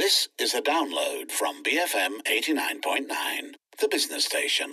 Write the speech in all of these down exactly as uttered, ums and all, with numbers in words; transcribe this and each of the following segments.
This is a download from B F M eighty-nine point nine, the business station.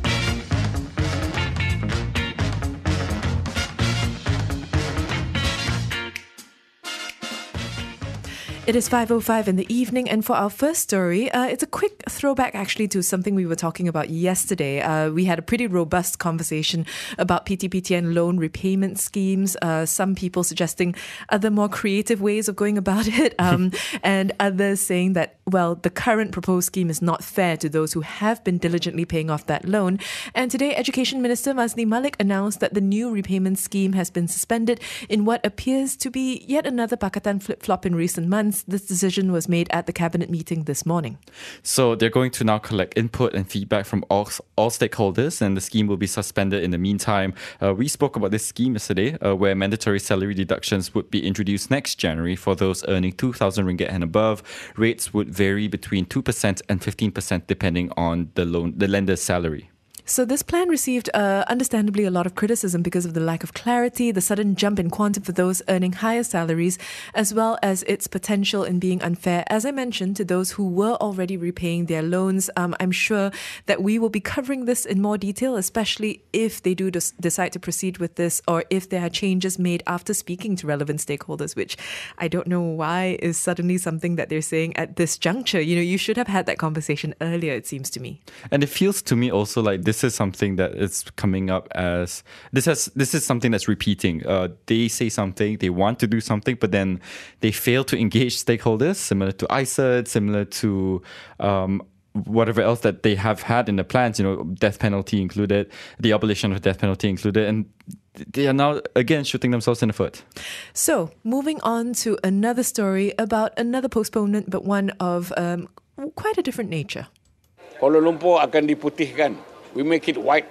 It is five oh five in the evening, and for our first story, uh, it's a quick throwback actually to something we were talking about yesterday. Uh, we had a pretty robust conversation about P T P T N loan repayment schemes, uh, some people suggesting other more creative ways of going about it, um, and others saying that, well, the current proposed scheme is not fair to those who have been diligently paying off that loan. And today, Education Minister Masni Malik announced that the new repayment scheme has been suspended in what appears to be yet another Pakatan flip-flop in recent months. This decision was made at the cabinet meeting this morning. So they're going to now collect input and feedback from all, all stakeholders, and the scheme will be suspended in the meantime. Uh, we spoke about this scheme yesterday, uh, where mandatory salary deductions would be introduced next January for those earning two thousand ringgit and above. Rates would vary between two percent and fifteen percent depending on the loan, the lender's salary. So this plan received, uh, understandably, a lot of criticism because of the lack of clarity, the sudden jump in quantum for those earning higher salaries, as well as its potential in being unfair, as I mentioned, to those who were already repaying their loans. Um, I'm sure that we will be covering this in more detail, especially if they do des- decide to proceed with this, or if there are changes made after speaking to relevant stakeholders, which I don't know why is suddenly something that they're saying at this juncture. You know, you should have had that conversation earlier, it seems to me. And it feels to me also like this This is something that is coming up as this has this is something that's repeating. Uh, they say something, they want to do something, but then they fail to engage stakeholders, similar to I C E D, similar to um, whatever else that they have had in the plans. You know, death penalty included, the abolition of death penalty included, and they are now again shooting themselves in the foot. So, moving on to another story about another postponement, but one of um, quite a different nature. Kuala Lumpur akan diputihkan. We make it white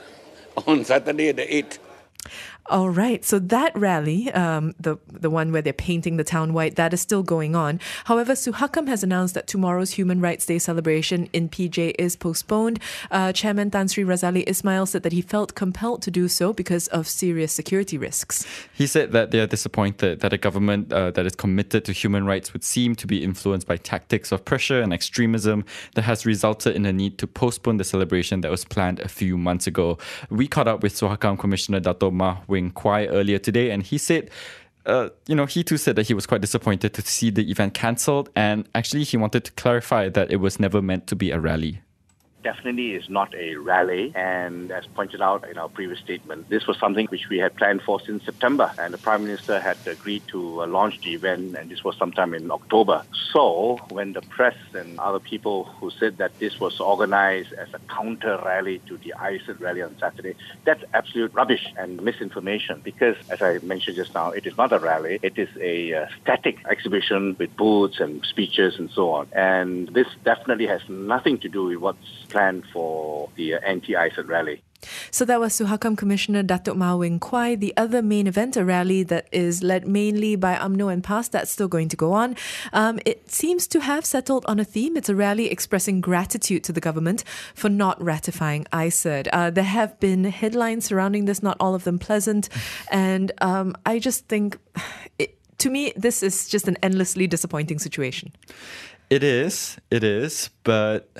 on Saturday the eighth. All right. So that rally, um, the the one where they're painting the town white, that is still going on. However, Suhakam has announced that tomorrow's Human Rights Day celebration in P J is postponed. Uh, Chairman Tan Sri Razali Ismail said that he felt compelled to do so because of serious security risks. He said that they are disappointed that a government uh, that is committed to human rights would seem to be influenced by tactics of pressure and extremism that has resulted in a need to postpone the celebration that was planned a few months ago. We caught up with Suhakam Commissioner Dato' Mah Wing Kwai earlier today, and he said, uh, you know, he too said that he was quite disappointed to see the event cancelled, and actually he wanted to clarify that it was never meant to be a rally. Definitely is not a rally, and as pointed out in our previous statement, this was something which we had planned for since September, and the Prime Minister had agreed to uh, launch the event, and this was sometime in October. So when the press and other people who said that this was organized as a counter rally to the I C E D rally on Saturday, that's absolute rubbish and misinformation, because as I mentioned just now, it is not a rally, it is a uh, static exhibition with booths and speeches and so on, and this definitely has nothing to do with what's planned for the uh, anti-I C E D rally. So that was Suhakam Commissioner Dato' Mah Wing Kwai. The other main event, a rally that is led mainly by U M N O and P A S, that's still going to go on. Um, it seems to have settled on a theme. It's a rally expressing gratitude to the government for not ratifying I C E D. Uh, there have been headlines surrounding this, not all of them pleasant. And um, I just think, it, to me, this is just an endlessly disappointing situation. It is, it is, but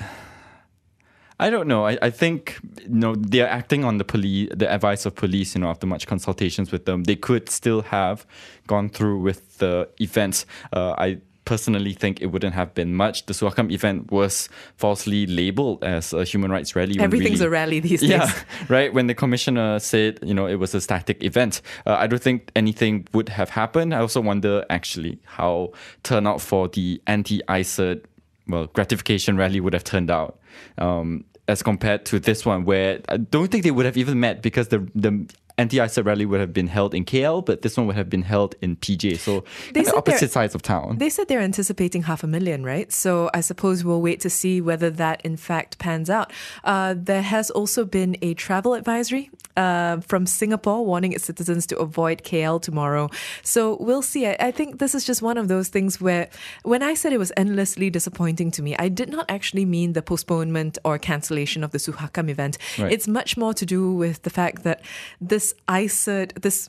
I don't know. I, I think, you know, they're acting on the police, the advice of police, you know, after much consultations with them. They could still have gone through with the events. Uh, I personally think it wouldn't have been much. The Suhakam event was falsely labelled as a human rights rally. Everything's really, a rally these yeah, days. Right. When the commissioner said, you know, it was a static event, uh, I don't think anything would have happened. I also wonder, actually, how turnout for the anti-I C E D, well, gratification rally would have turned out. Um, as compared to this one, where I don't think they would have even met, because the the anti-I C E D rally would have been held in K L, but this one would have been held in P J. So they the opposite sides of town. They said they're anticipating half a million, right? So I suppose we'll wait to see whether that in fact pans out. Uh, there has also been a travel advisory uh, from Singapore warning its citizens to avoid K L tomorrow. So we'll see. I, I think this is just one of those things where when I said it was endlessly disappointing to me, I did not actually mean the postponement or cancellation of the Suhakam event. Right. It's much more to do with the fact that this I C E D, this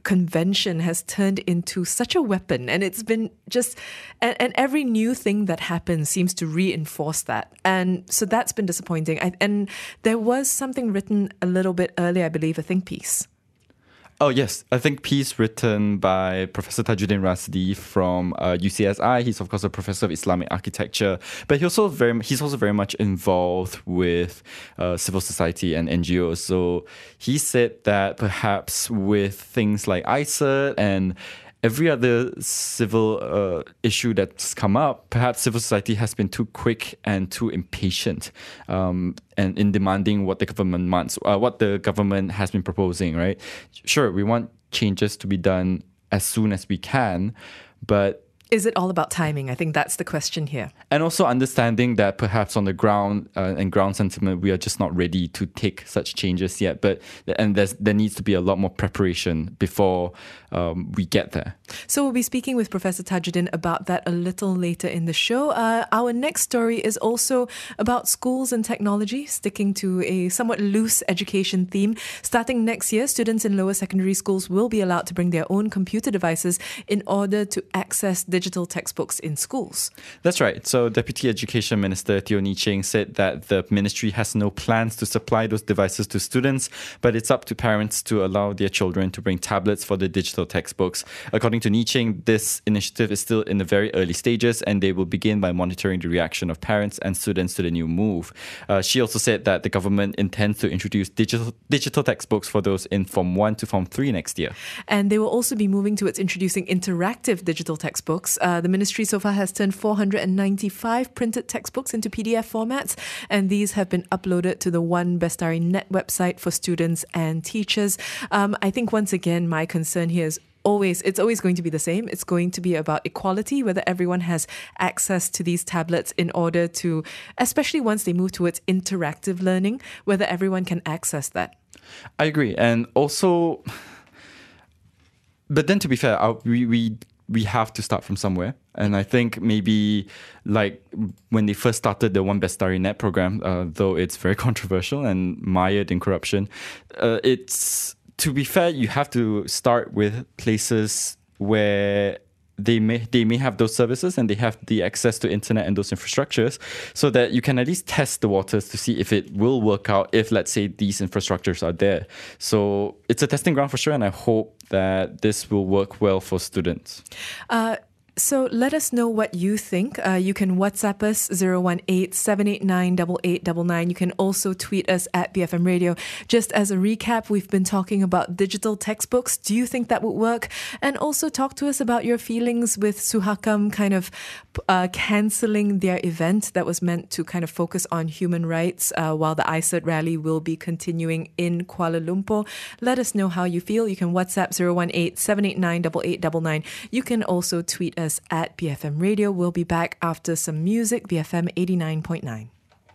convention has turned into such a weapon, and it's been just, and, and every new thing that happens seems to reinforce that. And so that's been disappointing. I, and there was something written a little bit earlier, I believe, a think piece. Oh, yes. I think piece written by Professor Tajuddin Rasdi from uh, U C S I. He's, of course, a professor of Islamic architecture, but he also very, he's also very much involved with uh, civil society and N G Os. So he said that perhaps with things like I C E T and every other civil uh, issue that's come up, perhaps civil society has been too quick and too impatient um, and in demanding what the government wants, uh, what the government has been proposing, right? Sure, we want changes to be done as soon as we can, but is it all about timing? I think that's the question here. And also understanding that perhaps on the ground uh, and ground sentiment, we are just not ready to take such changes yet. But and there's, there needs to be a lot more preparation before um, we get there. So we'll be speaking with Professor Tajuddin about that a little later in the show. Uh, our next story is also about schools and technology, sticking to a somewhat loose education theme. Starting next year, students in lower secondary schools will be allowed to bring their own computer devices in order to access digital textbooks in schools. That's right. So Deputy Education Minister Teo Nee Cheng said that the ministry has no plans to supply those devices to students, but it's up to parents to allow their children to bring tablets for the digital textbooks. According to Nee Cheng, this initiative is still in the very early stages, and they will begin by monitoring the reaction of parents and students to the new move. Uh, she also said that the government intends to introduce digital digital textbooks for those in Form one to Form three next year. And they will also be moving towards introducing interactive digital textbooks. Uh, the ministry so far has turned four hundred ninety-five printed textbooks into P D F formats, and these have been uploaded to the One Bestari Net website for students and teachers. Um, I think once again, my concern here is always, it's always going to be the same. It's going to be about equality, whether everyone has access to these tablets in order to, especially once they move towards interactive learning, whether everyone can access that. I agree. And also, but then to be fair, our, we, we we have to start from somewhere. And I think maybe like when they first started the One Bestari Net program, uh, though it's very controversial and mired in corruption, uh, it's, to be fair, you have to start with places where they may they may have those services and they have the access to internet and those infrastructures, so that you can at least test the waters to see if it will work out if, let's say, these infrastructures are there. So it's a testing ground for sure, and I hope that this will work well for students. Uh, So let us know what you think. Uh, you can WhatsApp us zero one eight, seven eight nine, eight eight nine nine. You can also tweet us at B F M Radio. Just as a recap, we've been talking about digital textbooks. Do you think that would work? And also talk to us about your feelings with Suhakam kind of uh, cancelling their event that was meant to kind of focus on human rights uh, while the I C E T rally will be continuing in Kuala Lumpur. Let us know how you feel. You can WhatsApp zero one eight, seven eight nine, eight eight nine nine. You can also tweet us at B F M Radio. We'll be back after some music. B F M eighty-nine point nine.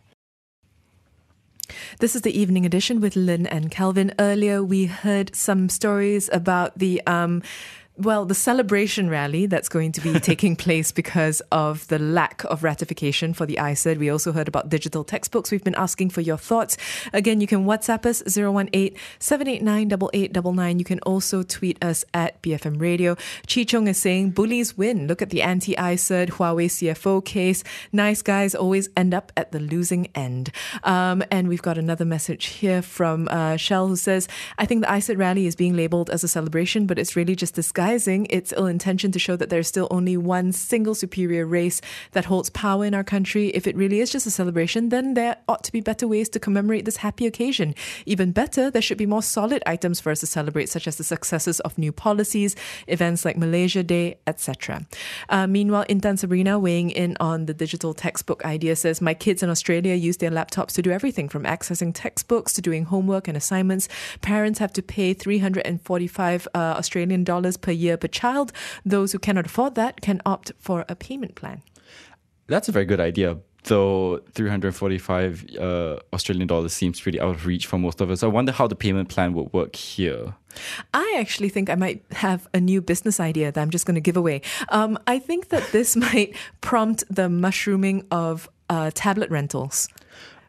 This is the evening edition with Lynn and Kelvin. Earlier, we heard some stories about the um, well, the celebration rally that's going to be taking place because of the lack of ratification for the I C E T. We also heard about digital textbooks. We've been asking for your thoughts. Again, you can WhatsApp us zero one eight, seven eight nine, eight eight nine nine. You can also tweet us at B F M Radio. Chi Chung is saying, bullies win. Look at the anti-I C E T Huawei C F O case. Nice guys always end up at the losing end. Um, and we've got another message here from uh, Shell, who says, I think the I C E T rally is being labelled as a celebration, but it's really just disguising its ill intention to show that there's still only one single superior race that holds power in our country. If it really is just a celebration, then there ought to be better ways to commemorate this happy occasion. Even better, there should be more solid items for us to celebrate, such as the successes of new policies, events like Malaysia Day, et cetera. Uh, meanwhile, Intan Sabrina, weighing in on the digital textbook idea, says, my kids in Australia use their laptops to do everything from accessing textbooks to doing homework and assignments. Parents have to pay three hundred forty-five uh, Australian dollars per year per child. Those who cannot afford that can opt for a payment plan. That's a very good idea, though three hundred forty-five uh, Australian dollars seems pretty out of reach for most of us. I wonder how the payment plan would work here. I actually think I might have a new business idea that I'm just going to give away. Um, I think that this might prompt the mushrooming of uh, tablet rentals.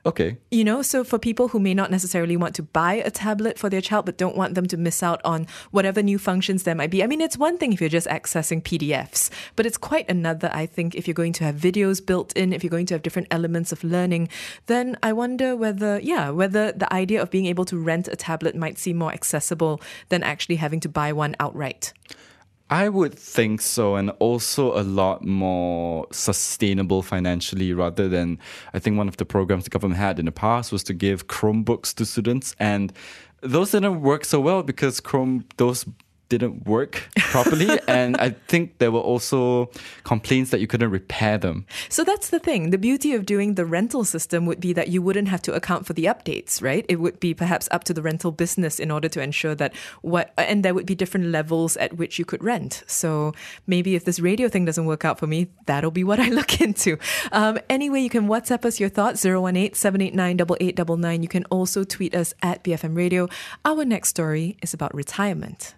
Okay. You know, so for people who may not necessarily want to buy a tablet for their child but don't want them to miss out on whatever new functions there might be. I mean, it's one thing if you're just accessing P D Fs, but it's quite another, I think, if you're going to have videos built in, if you're going to have different elements of learning, then I wonder whether, yeah, whether the idea of being able to rent a tablet might seem more accessible than actually having to buy one outright. I would think so, and also a lot more sustainable financially rather than, I think one of the programs the government had in the past was to give Chromebooks to students, and those didn't work so well because Chrome, those didn't work properly. And I think there were also complaints that you couldn't repair them. So that's the thing. The beauty of doing the rental system would be that you wouldn't have to account for the updates, right? It would be perhaps up to the rental business in order to ensure that what, and there would be different levels at which you could rent. So maybe if this radio thing doesn't work out for me, that'll be what I look into. Um, anyway, you can WhatsApp us your thoughts, zero one eight, seven eight nine, eight eight nine nine. You can also tweet us at B F M Radio. Our next story is about retirement.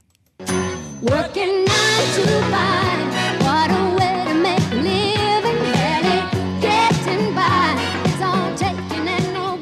Working nine to five, what a way to make a living, barely getting by. It's all taking and no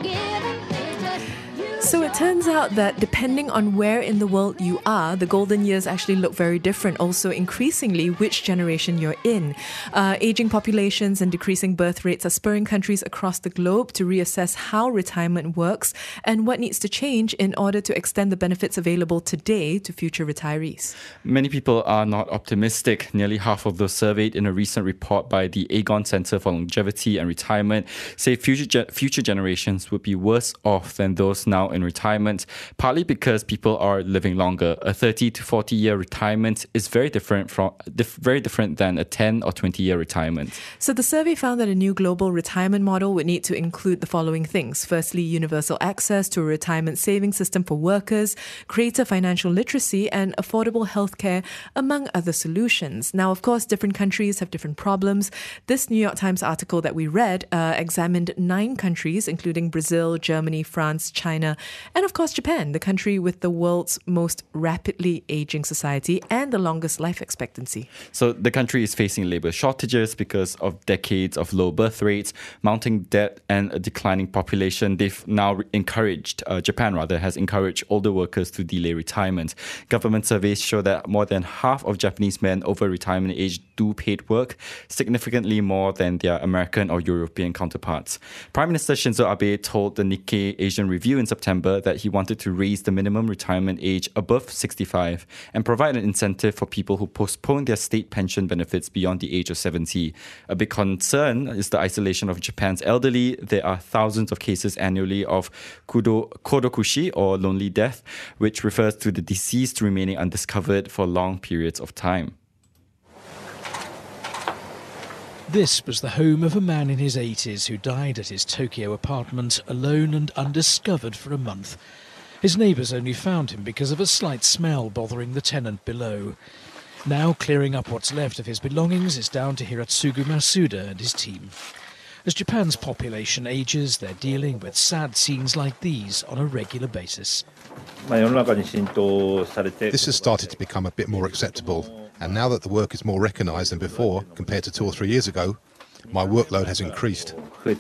giving. So it turns out that depending on where in the world you are, the golden years actually look very different. Also, increasingly, which generation you're in. Uh, aging populations and decreasing birth rates are spurring countries across the globe to reassess how retirement works and what needs to change in order to extend the benefits available today to future retirees. Many people are not optimistic. Nearly half of those surveyed in a recent report by the Aegon Centre for Longevity and Retirement say future ge- future generations would be worse off than those now in retirement, partly because people are living longer. A thirty to forty year retirement is very different from dif- very different than a ten or twenty year retirement. So the survey found that a new global retirement model would need to include the following things. Firstly, universal access to a retirement savings system for workers, greater financial literacy, and affordable healthcare, among other solutions. Now, of course, different countries have different problems. This New York Times article that we read uh, examined nine countries, including Brazil, Germany, France, China, and of course Japan, the country with the world's most rapidly aging society and the longest life expectancy. So the country is facing labour shortages because of decades of low birth rates, mounting debt, and a declining population. They've now encouraged, uh, Japan rather, has encouraged older workers to delay retirement. Government surveys show that more than half of Japanese men over retirement age do paid work, significantly more than their American or European counterparts. Prime Minister Shinzo Abe told the Nikkei Asian Review in September that he wanted to raise the minimum retirement age above sixty-five and provide an incentive for people who postpone their state pension benefits beyond the age of seventy. A big concern is the isolation of Japan's elderly. There are thousands of cases annually of kudo, kodokushi, or lonely death, which refers to the deceased remaining undiscovered for long periods of time. This was the home of a man in his eighties who died at his Tokyo apartment alone and undiscovered for a month. His neighbours only found him because of a slight smell bothering the tenant below. Now clearing up what's left of his belongings is down to Hiratsugu Masuda and his team. As Japan's population ages, they're dealing with sad scenes like these on a regular basis. This has started to become a bit more acceptable. And now that the work is more recognised than before, compared to two or three years ago, my workload has increased.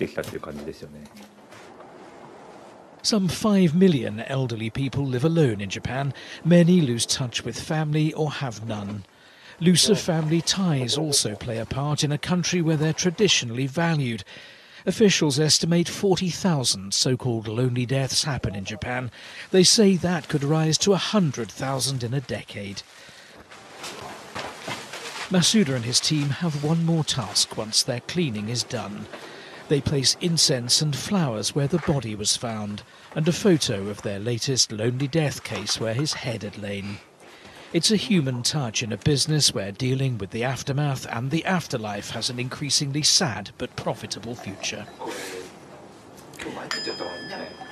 Some five million elderly people live alone in Japan. Many lose touch with family or have none. Looser family ties also play a part in a country where they're traditionally valued. Officials estimate forty thousand so-called lonely deaths happen in Japan. They say that could rise to one hundred thousand in a decade. Masuda and his team have one more task once their cleaning is done. They place incense and flowers where the body was found, and a photo of their latest lonely death case where his head had lain. It's a human touch in a business where dealing with the aftermath and the afterlife has an increasingly sad but profitable future.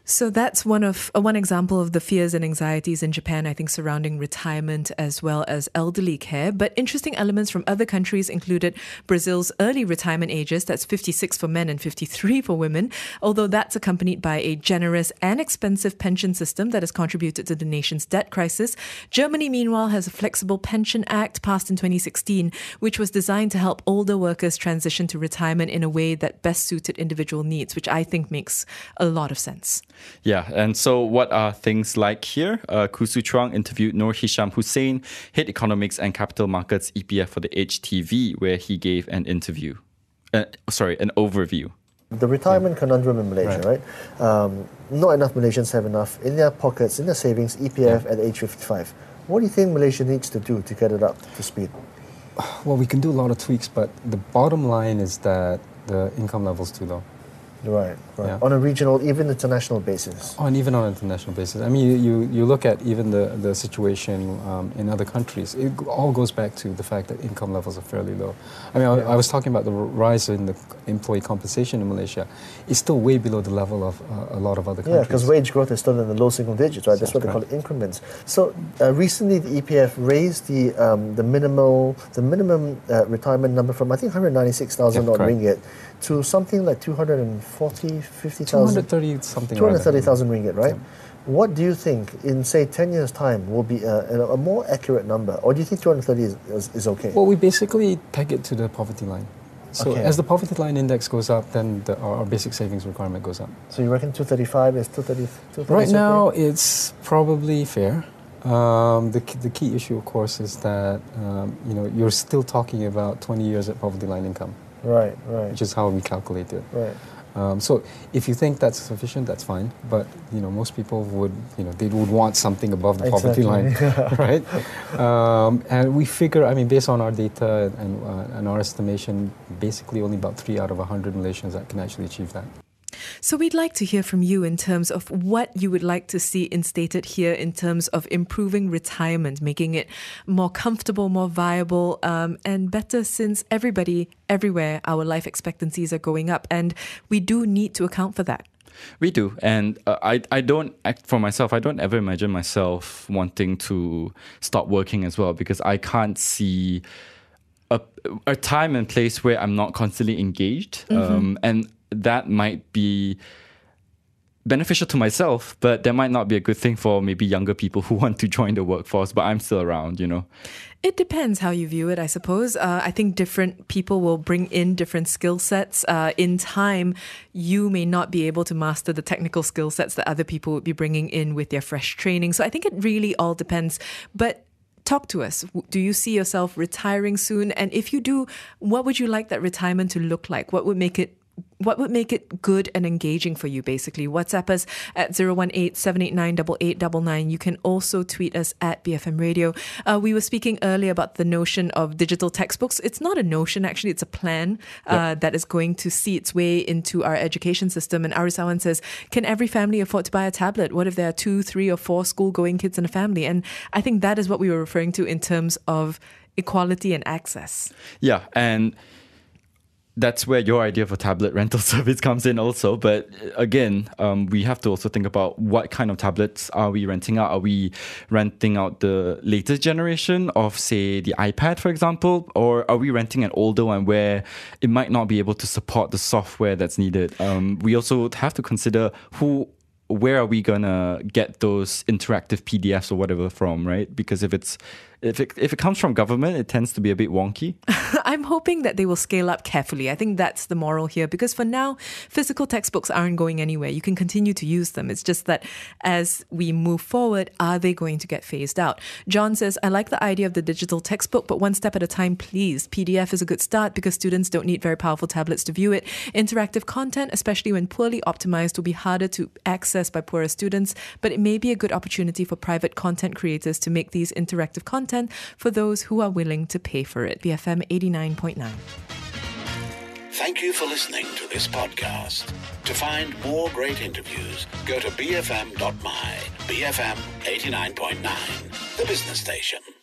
So that's one of uh, one example of the fears and anxieties in Japan, I think, surrounding retirement as well as elderly care. But interesting elements from other countries included Brazil's early retirement ages, that's fifty-six for men and fifty-three for women, although that's accompanied by a generous and expensive pension system that has contributed to the nation's debt crisis. Germany, meanwhile, has a flexible pension act passed in twenty sixteen, which was designed to help older workers transition to retirement in a way that best suited individual needs, which I think makes a lot of sense. Yeah, and so what are things like here? Uh, Khoo Soo Chuang interviewed Noor Hisham Hussain, Head Economics and Capital Markets E P F for the H T V, where he gave an interview. Uh, sorry, an overview. The retirement conundrum in Malaysia, right? right? Um, not enough Malaysians have enough in their pockets, in their savings, E P F yeah. at age fifty-five. What do you think Malaysia needs to do to get it up to speed? Well, we can do a lot of tweaks, but the bottom line is that the income level's too low. Right, right. Yeah. On a regional, even international basis. Oh, and even on an international basis. I mean, you, you, you look at even the, the situation um, in other countries, it all goes back to the fact that income levels are fairly low. I mean, yeah. I, I was talking about the rise in the employee compensation in Malaysia. It's still way below the level of uh, a lot of other countries. Yeah, because wage growth is still in the low single digits, right? That's, That's what right. they call it, increments. So uh, recently the E P F raised the um, the minimal the minimum uh, retirement number from, I think, one hundred ninety-six thousand yeah, ringgit to something like two hundred forty, fifty thousand. two hundred thirty something. two hundred thirty thousand ringgit, right? Yeah. What do you think in, say, ten years' time will be a, a more accurate number? Or do you think two hundred thirty is, is, is okay? Well, we basically peg it to the poverty line. So okay. as the poverty line index goes up, then the, our, our basic savings requirement goes up. So you reckon two thirty-five is two thirty? Right now, okay? It's probably fair. Um, the, the key issue, of course, is that um, you know you're still talking about twenty years at poverty line income. Right, right. Which is how we calculate it. Right. Um, so if you think that's sufficient, that's fine. But you know, most people would, you know, they would want something above the exactly. poverty line, right? Um, and we figure, I mean, based on our data and, uh, and our estimation, basically only about three out of a hundred Malaysians that can actually achieve that. So we'd like to hear from you in terms of what you would like to see instated here in terms of improving retirement, making it more comfortable, more viable, um, and better, since everybody, everywhere, our life expectancies are going up, and we do need to account for that. We do, and uh, I I don't act for myself. I don't ever imagine myself wanting to stop working as well, because I can't see a, a time and place where I'm not constantly engaged, mm-hmm. um, and that might be beneficial to myself, but that might not be a good thing for maybe younger people who want to join the workforce, but I'm still around, you know. It depends how you view it, I suppose. Uh, I think different people will bring in different skill sets. Uh, in time, you may not be able to master the technical skill sets that other people would be bringing in with their fresh training. So I think it really all depends. But talk to us. Do you see yourself retiring soon? And if you do, what would you like that retirement to look like? What would make it What would make it good and engaging for you, basically? WhatsApp us at zero one eight, seven eight nine, eight eight nine nine. You can also tweet us at B F M Radio. Uh, we were speaking earlier about the notion of digital textbooks. It's not a notion, actually. It's a plan uh, yep. that is going to see its way into our education system. And Arisawan says, can every family afford to buy a tablet? What if there are two, three or four school-going kids in a family? And I think that is what we were referring to in terms of equality and access. Yeah, and that's where your idea of a tablet rental service comes in also. But again, um, we have to also think about what kind of tablets are we renting out. Are we renting out the latest generation of, say, the iPad, for example? Or are we renting an older one where it might not be able to support the software that's needed? Um, we also have to consider who... where are we gonna get those interactive P D Fs or whatever from, right? Because if it's if it if it comes from government, it tends to be a bit wonky. I'm hoping that they will scale up carefully. I think that's the moral here, because for now, physical textbooks aren't going anywhere. You can continue to use them. It's just that as we move forward, are they going to get phased out? John says, I like the idea of the digital textbook, but one step at a time, please. P D F is a good start because students don't need very powerful tablets to view it. Interactive content, especially when poorly optimized, will be harder to access by poorer students, but it may be a good opportunity for private content creators to make these interactive content for those who are willing to pay for it. B F M eighty-nine point nine. Thank you for listening to this podcast. To find more great interviews, go to b f m dot my. B F M eighty-nine point nine, the business station.